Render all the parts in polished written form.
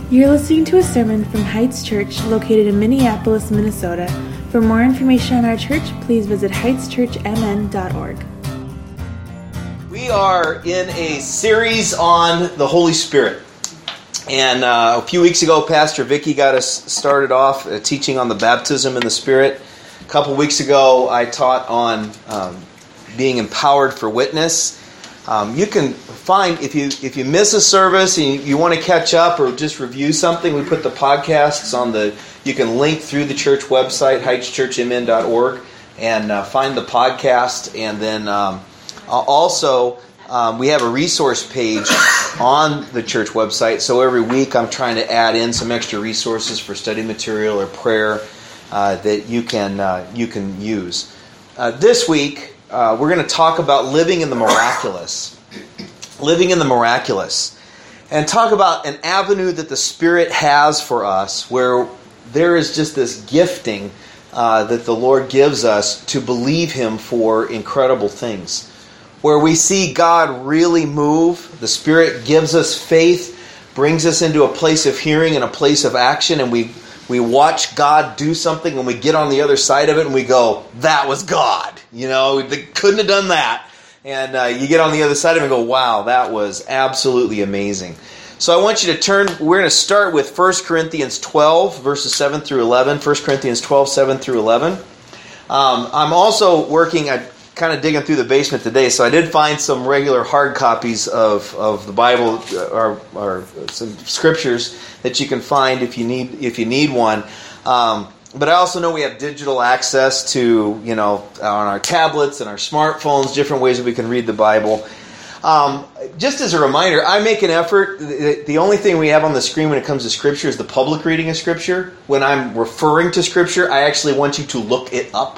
You're listening to a sermon from Heights Church located in Minneapolis, Minnesota. For more information on our church, please visit heightschurchmn.org. We are in a series on the Holy Spirit. And a few weeks ago, Pastor Vicky got us started off teaching on the baptism in the Spirit. A couple weeks ago, I taught on being empowered for witness. You can find, if you miss a service and you want to catch up or just review something, we put the podcasts on you can link through the church website, heightschurchmn.org, and find the podcast. And then also, we have a resource page on the church website. So every week I'm trying to add in some extra resources for study material or prayer that you can use. This week, we're going to talk about living in the miraculous. Living in the miraculous. And talk about an avenue that the Spirit has for us where there is just this gifting that the Lord gives us to believe Him for incredible things. Where we see God really move, the Spirit gives us faith, brings us into a place of hearing and a place of action, and we watch God do something and we get on the other side of it and we go, that was God. You know, they couldn't have done that. And you get on the other side of it and go, wow, that was absolutely amazing. So I want you to turn, we're going to start with 1 Corinthians 12, verses 7 through 11. 1 Corinthians 12, 7 through 11. I'm also working, I'm kind of digging through the basement today, so I did find some regular hard copies of the Bible, or some scriptures that you can find if you need one. But I also know we have digital access to, on our tablets and our smartphones, different ways that we can read the Bible. Just as a reminder, I make an effort. The only thing we have on the screen when it comes to Scripture is the public reading of Scripture. When I'm referring to Scripture, I actually want you to look it up,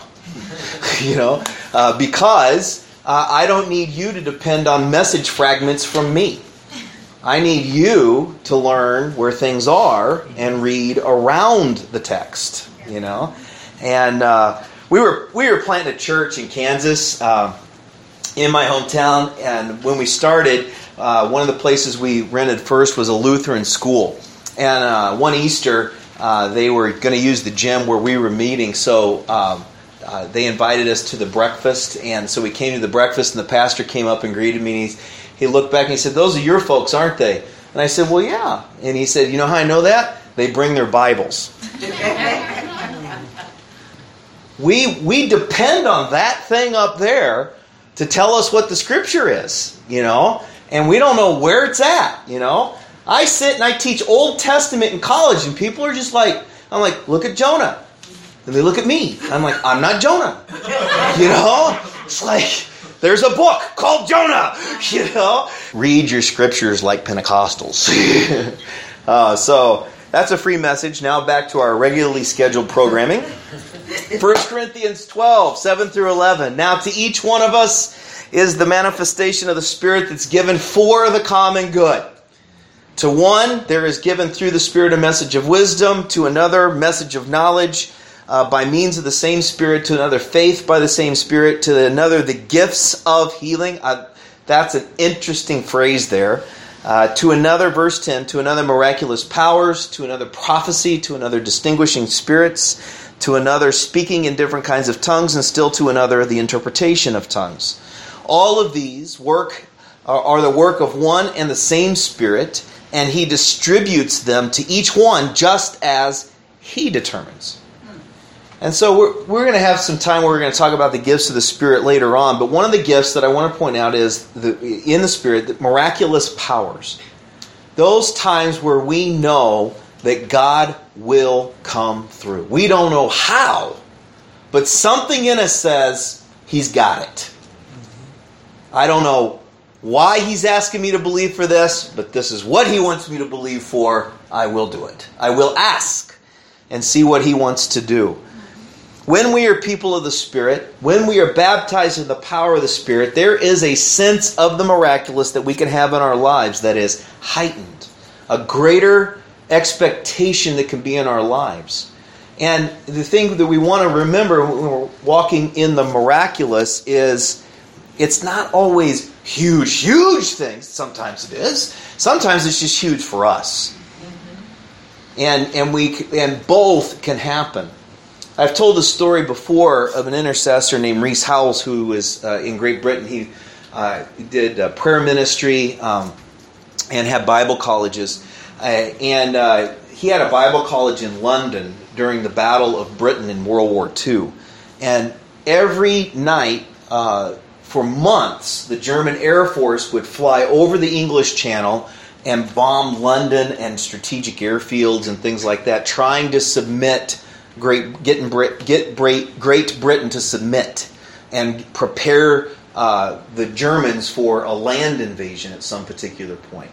because I don't need you to depend on message fragments from me. I need you to learn where things are and read around the text. And we were planting a church in Kansas, in my hometown, and when we started, one of the places we rented first was a Lutheran school. And one Easter, they were going to use the gym where we were meeting, so they invited us to the breakfast, and so we came to the breakfast, and the pastor came up and greeted me, and he looked back and he said, "Those are your folks, aren't they?" And I said, "Well, yeah." And he said, "You know how I know that? They bring their Bibles." We depend on that thing up there to tell us what the Scripture is, and we don't know where it's at, I sit and I teach Old Testament in college, and people are just like, I'm like, look at Jonah. And they look at me. I'm like, I'm not Jonah. It's like, there's a book called Jonah, Read your Scriptures like Pentecostals. So that's a free message. Now back to our regularly scheduled programming. 1 Corinthians 12, 7 through 11. Now to each one of us is the manifestation of the Spirit that's given for the common good. To one, there is given through the Spirit a message of wisdom. To another, message of knowledge by means of the same Spirit. To another, faith by the same Spirit. To another, the gifts of healing. That's an interesting phrase there. To another, verse 10, to another, miraculous powers. To another, prophecy. To another, distinguishing spirits. To another, speaking in different kinds of tongues, and still to another, the interpretation of tongues. All of these are the work of one and the same Spirit, and He distributes them to each one just as He determines. And so we're going to have some time where we're going to talk about the gifts of the Spirit later on, but one of the gifts that I want to point out is, in the Spirit, the miraculous powers. Those times where we know that God will come through. We don't know how, but something in us says He's got it. I don't know why He's asking me to believe for this, but this is what He wants me to believe for. I will do it. I will ask and see what He wants to do. When we are people of the Spirit, when we are baptized in the power of the Spirit, there is a sense of the miraculous that we can have in our lives that is heightened. A greater expectation that can be in our lives. And the thing that we want to remember when we're walking in the miraculous is it's not always huge things. Sometimes it is. Sometimes it's just huge for us. And both can happen. I've told the story before of an intercessor named Rees Howells who was in Great Britain. He did prayer ministry and had Bible colleges. And he had a Bible college in London during the Battle of Britain in World War II. And every night for months, the German Air Force would fly over the English Channel and bomb London and strategic airfields and things like that, trying to submit, get Great Britain to submit and prepare the Germans for a land invasion at some particular point.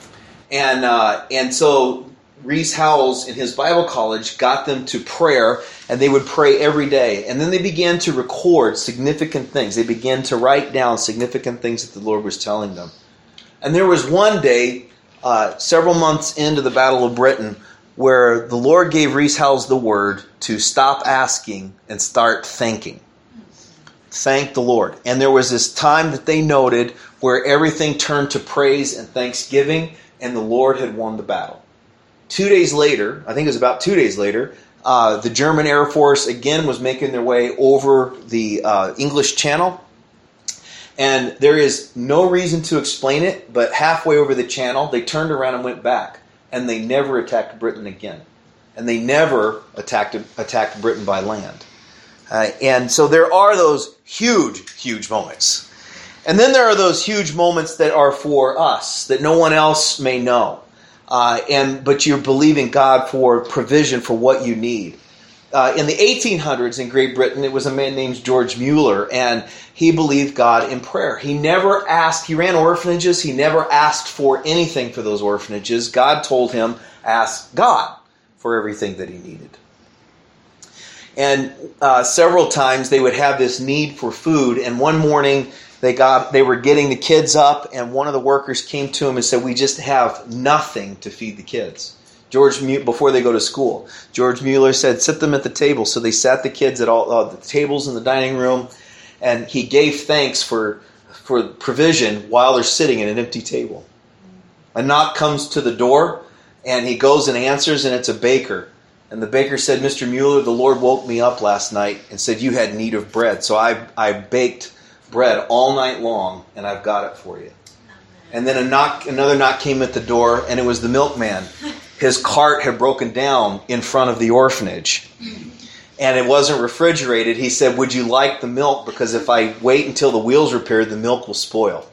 And so Rees Howells in his Bible college got them to prayer, and they would pray every day. And then they began to record significant things. They began to write down significant things that the Lord was telling them. And there was one day, several months into the Battle of Britain, where the Lord gave Rees Howells the word to stop asking and start thanking. Thank the Lord. And there was this time that they noted where everything turned to praise and thanksgiving, and the Lord had won the battle. 2 days later, I think it was about 2 days later, the German Air Force again was making their way over the English Channel. And there is no reason to explain it, but halfway over the channel, they turned around and went back. And they never attacked Britain again. And they never attacked Britain by land. And so there are those huge, huge moments. And then there are those huge moments that are for us, that no one else may know. But you're believing God for provision for what you need. In the 1800s in Great Britain, it was a man named George Mueller, and he believed God in prayer. He never asked, he ran orphanages, he never asked for anything for those orphanages. God told him, ask God for everything that he needed. And several times they would have this need for food, and one morning they were getting the kids up, and one of the workers came to him and said, we just have nothing to feed the kids. Before they go to school, George Mueller said, sit them at the table. So they sat the kids at all the tables in the dining room, and he gave thanks for provision while they're sitting at an empty table. A knock comes to the door, and he goes and answers, and it's a baker. And the baker said, Mr. Mueller, the Lord woke me up last night and said you had need of bread. So I baked bread all night long, and I've got it for you. And then another knock came at the door, and it was the milkman. His cart had broken down in front of the orphanage, and it wasn't refrigerated. He said, would you like the milk? Because if I wait until the wheel's repaired, the milk will spoil.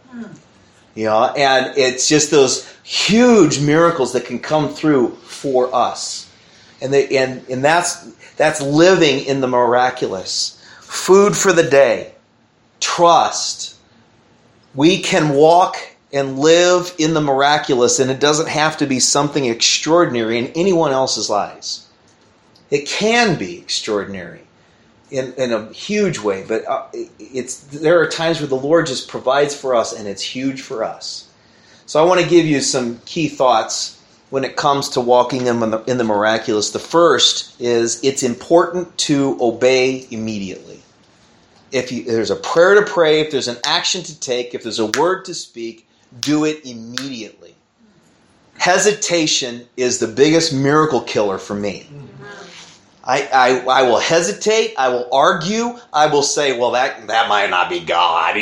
And it's just those huge miracles that can come through for us. And that's living in the miraculous. Food for the day. Trust. We can walk and live in the miraculous, and it doesn't have to be something extraordinary in anyone else's lives. It can be extraordinary in a huge way, but there are times where the Lord just provides for us, and it's huge for us. So I want to give you some key thoughts when it comes to walking in the miraculous. The first is it's important to obey immediately. If there's a prayer to pray, if there's an action to take, if there's a word to speak, do it immediately. Hesitation is the biggest miracle killer for me. I will hesitate. I will argue. I will say, well, that might not be God,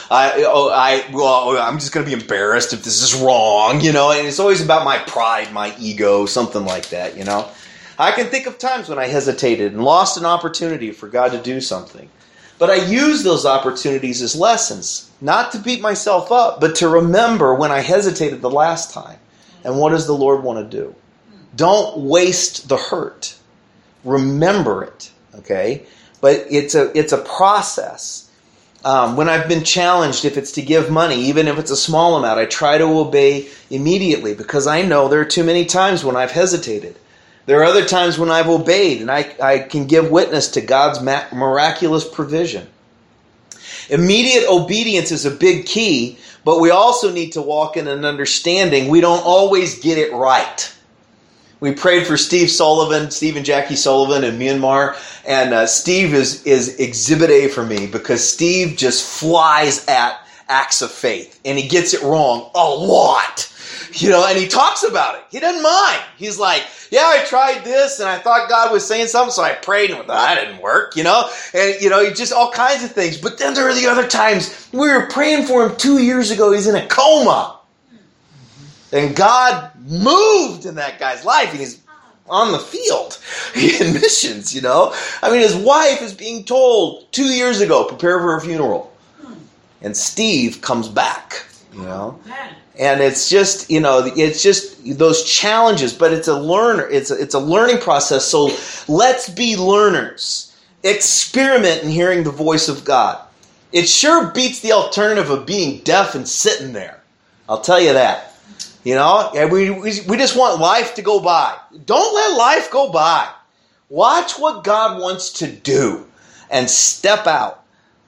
I'm just going to be embarrassed if this is wrong, And it's always about my pride, my ego, something like that, I can think of times when I hesitated and lost an opportunity for God to do something. But I use those opportunities as lessons, not to beat myself up, but to remember when I hesitated the last time. And what does the Lord want to do? Don't waste the hurt. Remember it, okay? But it's a process. When I've been challenged, if it's to give money, even if it's a small amount, I try to obey immediately because I know there are too many times when I've hesitated. There are other times when I've obeyed, and I can give witness to God's miraculous provision. Immediate obedience is a big key, but we also need to walk in an understanding we don't always get it right. We prayed for Steve and Jackie Sullivan in Myanmar, and Steve is exhibit A for me because Steve just flies at acts of faith, and he gets it wrong a lot. And he talks about it. He doesn't mind. He's like, yeah, I tried this and I thought God was saying something, so I prayed and that didn't work, and just all kinds of things. But then there are the other times we were praying for him 2 years ago. He's in a coma. And God moved in that guy's life, and he's on the field in missions, his wife is being told 2 years ago, prepare for a funeral. And Steve comes back, And it's just, those challenges, but it's a learning process. So let's be learners. Experiment in hearing the voice of God. It sure beats the alternative of being deaf and sitting there. I'll tell you that. And we just want life to go by. Don't let life go by. Watch what God wants to do and step out.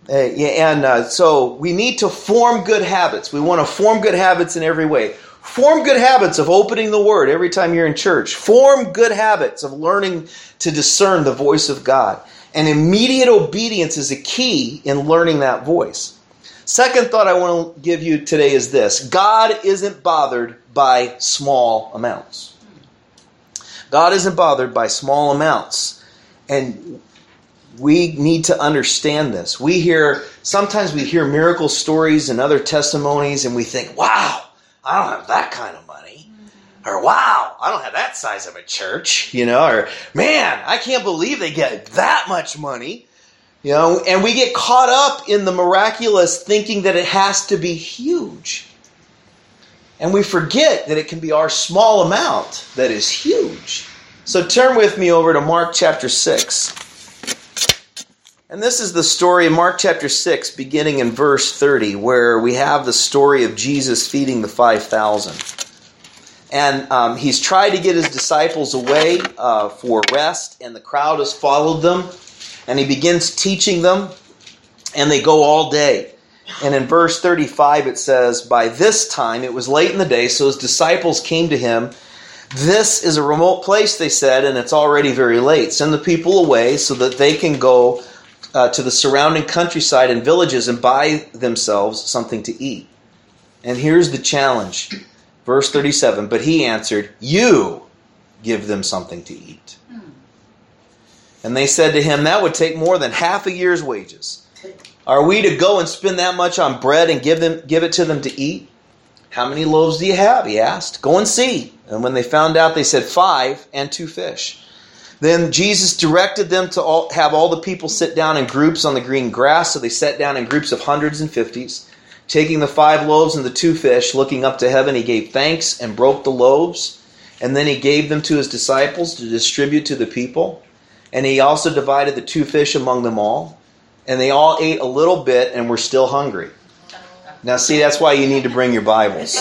So we need to form good habits. We want to form good habits in every way. Form good habits of opening the Word every time you're in church. Form good habits of learning to discern the voice of God. And immediate obedience is a key in learning that voice. Second thought I want to give you today is this. God isn't bothered by small amounts. God isn't bothered by small amounts. And we need to understand this. Sometimes we hear miracle stories and other testimonies and we think, wow, I don't have that kind of money. Or wow, I don't have that size of a church. Or man, I can't believe they get that much money. And we get caught up in the miraculous thinking that it has to be huge. And we forget that it can be our small amount that is huge. So turn with me over to Mark chapter 6. And this is the story in Mark chapter 6, beginning in verse 30, where we have the story of Jesus feeding the 5,000. And he's tried to get his disciples away for rest, and the crowd has followed them. And he begins teaching them, and they go all day. And in verse 35 it says, by this time, it was late in the day, so his disciples came to him. This is a remote place, they said, and it's already very late. Send the people away so that they can go to the surrounding countryside and villages and buy themselves something to eat. And here's the challenge. Verse 37, but he answered, you give them something to eat. And they said to him, that would take more than half a year's wages. Are we to go and spend that much on bread and give it to them to eat? How many loaves do you have? He asked. Go and see. And when they found out, they said 5 and 2 fish. Then Jesus directed them to have all the people sit down in groups on the green grass. So they sat down in groups of hundreds and fifties. Taking the 5 loaves and the 2 fish, looking up to heaven, he gave thanks and broke the loaves. And then he gave them to his disciples to distribute to the people. And he also divided the 2 fish among them all. And they all ate a little bit and were still hungry. Now see, that's why you need to bring your Bibles.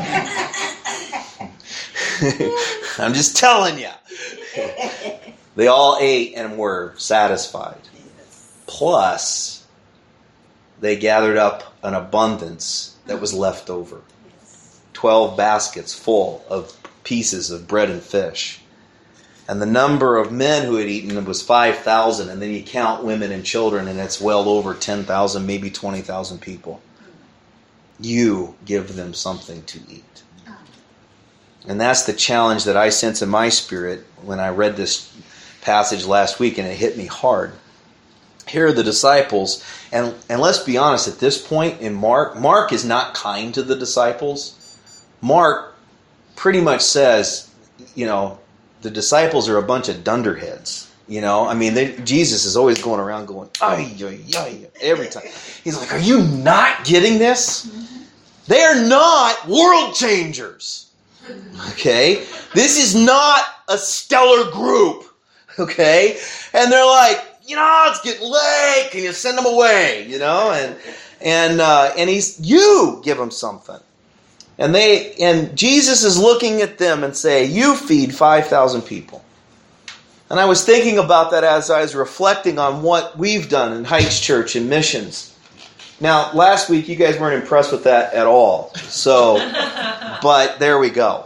I'm just telling you. They all ate and were satisfied. Plus, they gathered up an abundance that was left over. 12 baskets full of pieces of bread and fish. And the number of men who had eaten was 5,000. And then you count women and children, and it's well over 10,000, maybe 20,000 people. You give them something to eat. And that's the challenge that I sense in my spirit when I read this passage last week, and it hit me hard. Here are the disciples, and let's be honest, at this point in Mark is not kind to the disciples. Mark pretty much says, the disciples are a bunch of dunderheads. Jesus is always going around going, ay, ay, ay, every time. He's like, are you not getting this? They are not world changers. Okay? This is not a stellar group. Okay? And they're like, it's getting late. Can you send them away? And you give them something. And Jesus is looking at them and saying, you feed 5,000 people. And I was thinking about that as I was reflecting on what we've done in Heights Church and missions. Now, last week you guys weren't impressed with that at all. So, but there we go.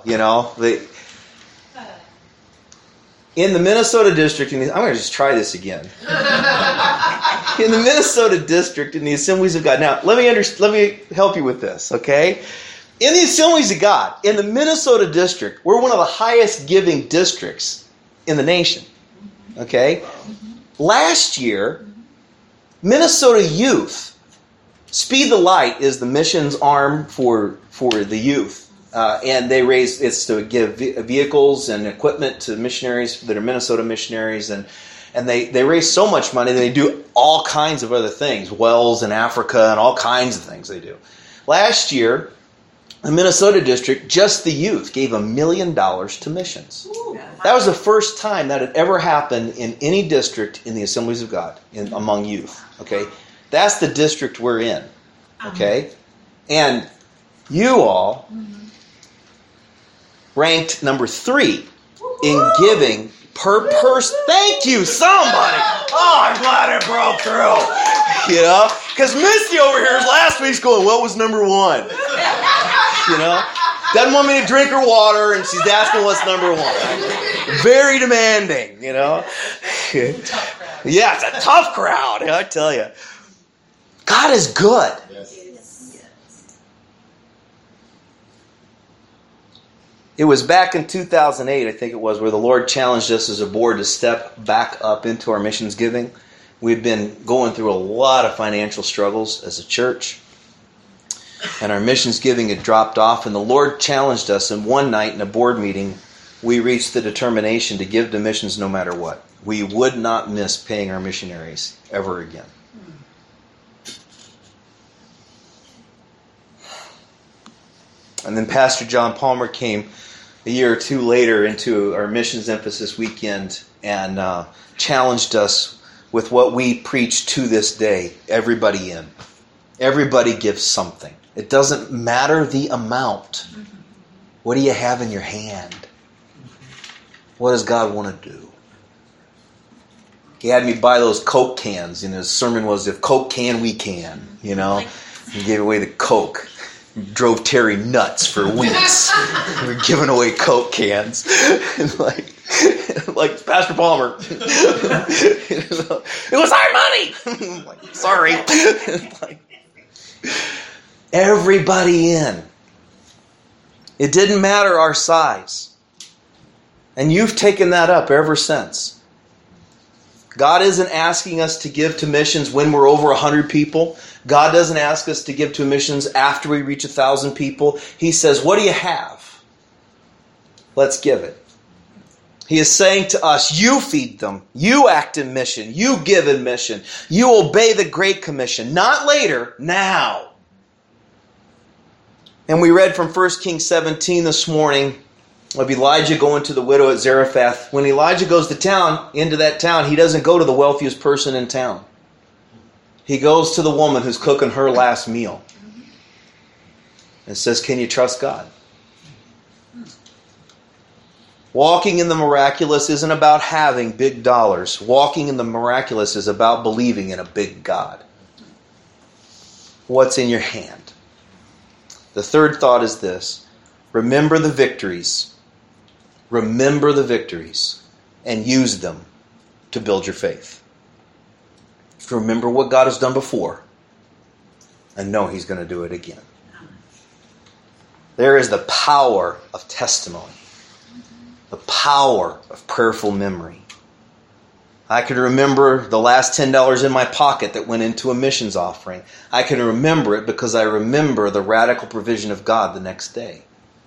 In the Minnesota district, I'm going to just try this again. In the Minnesota district, in the Assemblies of God. Now, let me help you with this, okay? In the Assemblies of God, in the Minnesota district, we're one of the highest giving districts in the nation. Okay? Last year, Minnesota Youth, Speed the Light is the missions arm for the youth. And they raise, it's to give vehicles and equipment to missionaries that are Minnesota missionaries. And they raise so much money, they do all kinds of other things. Wells in Africa and all kinds of things they do. Last year, the Minnesota district, just the youth, gave $1 million to missions. That was the first time that had ever happened in any district in the Assemblies of God among youth. Okay, that's the district we're in. Okay, and you all ranked number 3 in giving per person. Thank you, somebody. Oh, I'm glad it broke through. You know, because Misty over here last week's going, what was number 1? You know, doesn't want me to drink her water, and she's asking what's number 1. Very demanding, you know. Yeah, it's a tough crowd, I tell you. God is good. It was back in 2008, I think it was, where the Lord challenged us as a board to step back up into our missions giving. We've been going through a lot of financial struggles as a church, and our missions giving had dropped off, and the Lord challenged us, and one night in a board meeting, we reached the determination to give to missions no matter what. We would not miss paying our missionaries ever again. And then Pastor John Palmer came a year or two later into our Missions Emphasis weekend and challenged us with what we preach to this day. Everybody in. Everybody gives something. It doesn't matter the amount. What do you have in your hand? What does God want to do? He had me buy those Coke cans. And his sermon was, if Coke can, we can. You know? He gave away the Coke. Drove Terry nuts for weeks. We were giving away Coke cans. And like Pastor Palmer. It was our money! I'm like, sorry. Everybody in. It didn't matter our size. And you've taken that up ever since. God isn't asking us to give to missions when we're over 100 people. God doesn't ask us to give to missions after we reach 1,000 people. He says, what do you have? Let's give it. He is saying to us, you feed them. You act in mission. You give in mission. You obey the Great Commission. Not later, now. And we read from 1 Kings 17 this morning of Elijah going to the widow at Zarephath. When Elijah goes into that town, he doesn't go to the wealthiest person in town. He goes to the woman who's cooking her last meal. And says, can you trust God? Walking in the miraculous isn't about having big dollars. Walking in the miraculous is about believing in a big God. What's in your hand? The third thought is this. Remember the victories. Remember the victories and use them to build your faith. Remember what God has done before and know He's going to do it again. There is the power of testimony, the power of prayerful memory. I can remember the last $10 in my pocket that went into a missions offering. I can remember it because I remember the radical provision of God the next day.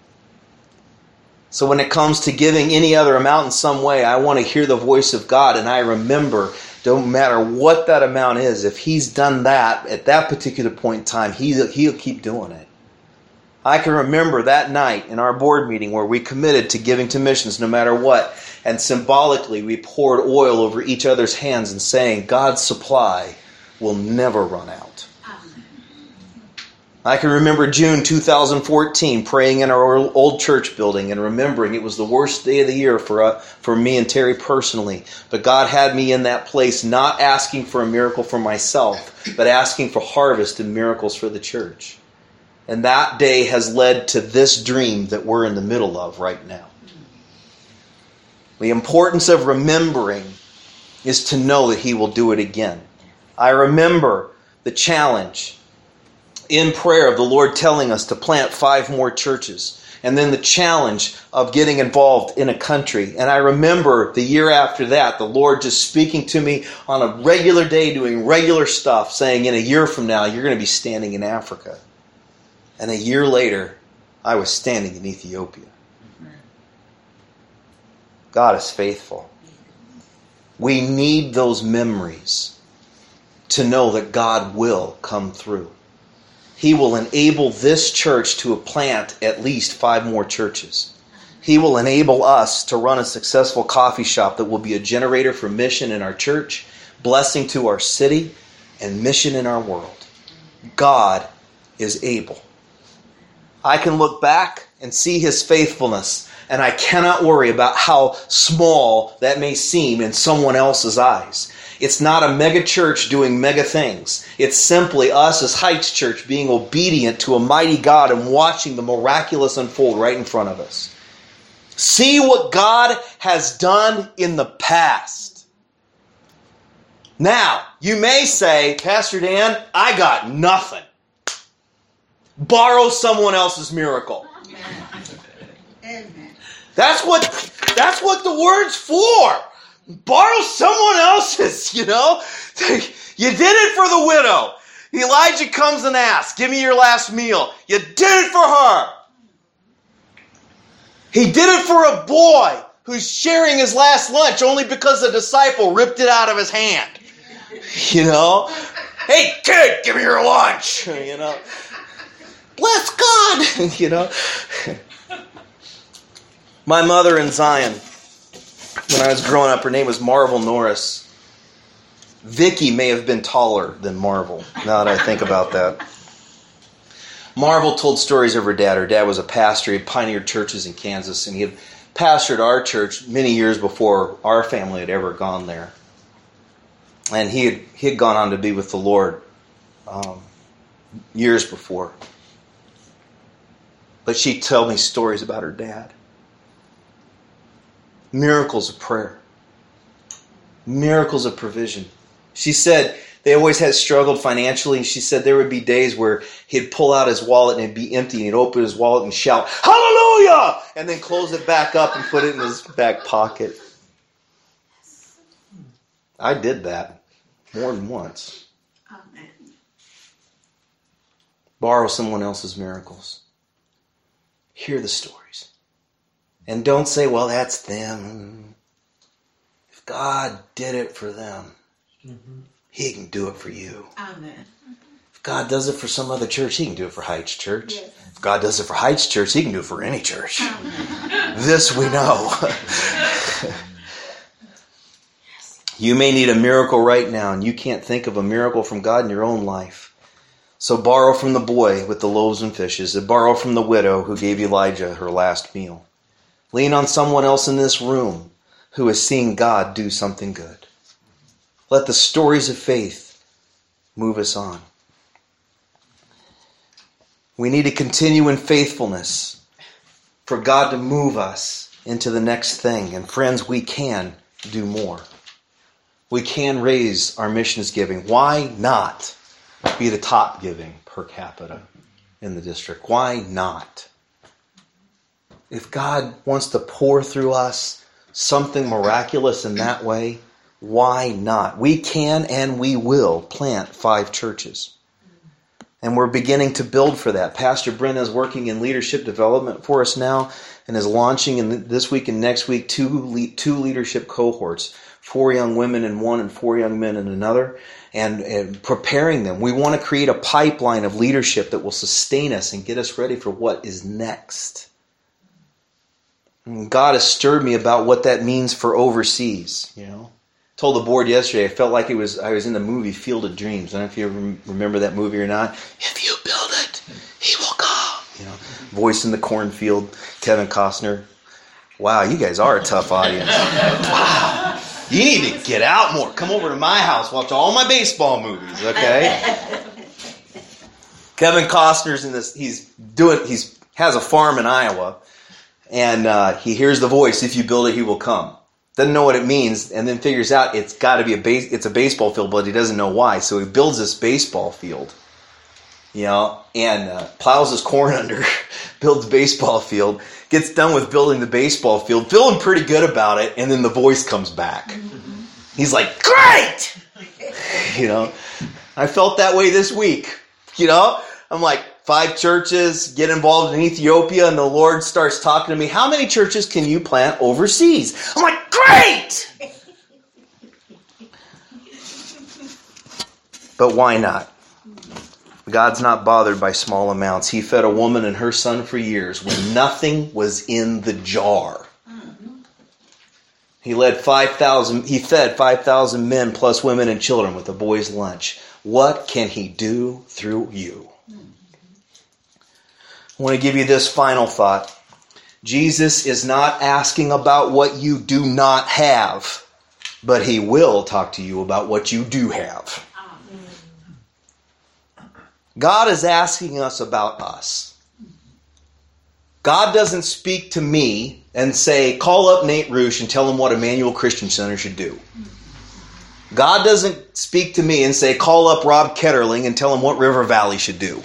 So when it comes to giving any other amount in some way, I want to hear the voice of God, and I remember, don't matter what that amount is, if He's done that at that particular point in time, He'll keep doing it. I can remember that night in our board meeting where we committed to giving to missions no matter what, and symbolically we poured oil over each other's hands and saying, God's supply will never run out. I can remember June 2014 praying in our old church building and remembering it was the worst day of the year for me and Terry personally. But God had me in that place not asking for a miracle for myself, but asking for harvest and miracles for the church. And that day has led to this dream that we're in the middle of right now. The importance of remembering is to know that He will do it again. I remember the challenge in prayer of the Lord telling us to plant 5 more churches. And then the challenge of getting involved in a country. And I remember the year after that, the Lord just speaking to me on a regular day, doing regular stuff, saying, in a year from now, you're going to be standing in Africa. And a year later, I was standing in Ethiopia. God is faithful. We need those memories to know that God will come through. He will enable this church to plant at least 5 more churches. He will enable us to run a successful coffee shop that will be a generator for mission in our church, blessing to our city, and mission in our world. God is able. I can look back and see His faithfulness, and I cannot worry about how small that may seem in someone else's eyes. It's not a mega church doing mega things. It's simply us as Heights Church being obedient to a mighty God and watching the miraculous unfold right in front of us. See what God has done in the past. Now, you may say, Pastor Dan, I got nothing. Borrow someone else's miracle. Amen. That's what the word's for. Borrow someone else's, You did it for the widow. Elijah comes and asks, give me your last meal. You did it for her. He did it for a boy who's sharing his last lunch only because the disciple ripped it out of his hand. Hey kid, give me your lunch. Bless God. My mother in Zion, when I was growing up, her name was Marvel Norris. Vicky may have been taller than Marvel, now that I think about that. Marvel told stories of her dad. Her dad was a pastor. He had pioneered churches in Kansas, and he had pastored our church many years before our family had ever gone there. And he had gone on to be with the Lord years before. But she told me stories about her dad. Miracles of prayer. Miracles of provision. She said they always had struggled financially. And she said there would be days where he'd pull out his wallet and it'd be empty. And he'd open his wallet and shout, "Hallelujah!" And then close it back up and put it in his back pocket. I did that more than once. Amen. Borrow someone else's miracles. Hear the stories. And don't say, well, that's them. If God did it for them, He can do it for you. Amen. If God does it for some other church, He can do it for Heights Church. Yes. If God does it for Heights Church, He can do it for any church. Amen. This we know. You may need a miracle right now, and you can't think of a miracle from God in your own life. So borrow from the boy with the loaves and fishes, and borrow from the widow who gave Elijah her last meal. Lean on someone else in this room who has seen God do something good. Let the stories of faith move us on. We need to continue in faithfulness for God to move us into the next thing. And friends, we can do more. We can raise our missions giving. Why not be the top giving per capita in the district? Why not? If God wants to pour through us something miraculous in that way, why not? We can and we will plant 5 churches. And we're beginning to build for that. Pastor Brent is working in leadership development for us now and is launching in this week and next week two leadership cohorts, 4 young women in one and 4 young men in another, and preparing them. We want to create a pipeline of leadership that will sustain us and get us ready for what is next. And God has stirred me about what that means for overseas, Told the board yesterday, I felt like I was in the movie Field of Dreams. I don't know if you ever remember that movie or not. If you build it, He will come. Voice in the cornfield, Kevin Costner. Wow, you guys are a tough audience. Wow. You need to get out more. Come over to my house, watch all my baseball movies, okay? Kevin Costner's in this. He has a farm in Iowa, and he hears the voice, "If you build it, He will come." Doesn't know what it means, and then figures out it's got to be it's a baseball field, but he doesn't know why. So he builds this baseball field. and plows his corn under, builds a baseball field, gets done with building the baseball field, feeling pretty good about it, and then the voice comes back. He's like, great! I felt that way this week. I'm like, 5 churches, get involved in Ethiopia, and the Lord starts talking to me. How many churches can you plant overseas? I'm like, great! But why not? God's not bothered by small amounts. He fed a woman and her son for years when nothing was in the jar. He fed 5,000 men plus women and children with a boy's lunch. What can he do through you? I want to give you this final thought. Jesus is not asking about what you do not have, but he will talk to you about what you do have. God is asking us about us. God doesn't speak to me and say, call up Nate Roosh and tell him what Emmanuel Christian Center should do. God doesn't speak to me and say, call up Rob Ketterling and tell him what River Valley should do.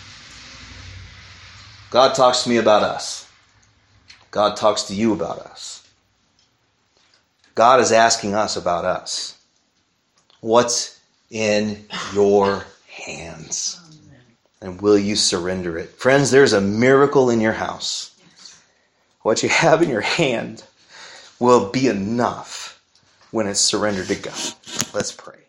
God talks to me about us. God talks to you about us. God is asking us about us. What's in your hands? And will you surrender it? Friends, there's a miracle in your house. What you have in your hand will be enough when it's surrendered to God. Let's pray.